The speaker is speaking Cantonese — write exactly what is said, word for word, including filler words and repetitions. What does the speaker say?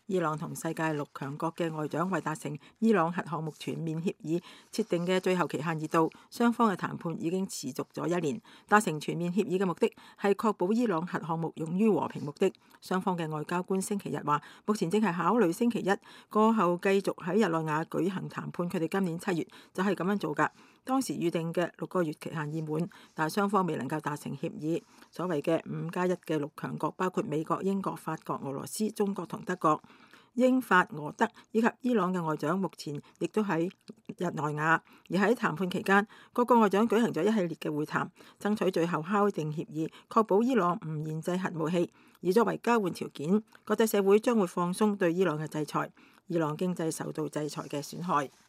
伊朗同世界六強國嘅外長為達成伊朗核項目全面協議設定嘅最後期限已到，雙方嘅談判已經持續咗一年。達成全面協議嘅目的係確保伊朗核項目用於和平目的。雙方嘅外交官星期日話，目前正係考慮星期一過後繼續喺日內瓦舉行談判。佢哋今年七月就係咁樣做㗎。當時預定嘅六個月期限已滿，但係雙方未能夠達成協議。所謂嘅五加一嘅六強國包括美國、英國、法國、俄羅斯、中國同德國。英法俄德以及伊朗嘅外長目前亦都喺日內瓦，而喺談判期間，各個外長舉行咗一系列嘅會談，爭取最後敲定協議，確保伊朗唔研製核武器。而作為交換條件，國際社會將會放鬆對伊朗嘅制裁。伊朗經濟受到制裁嘅損害。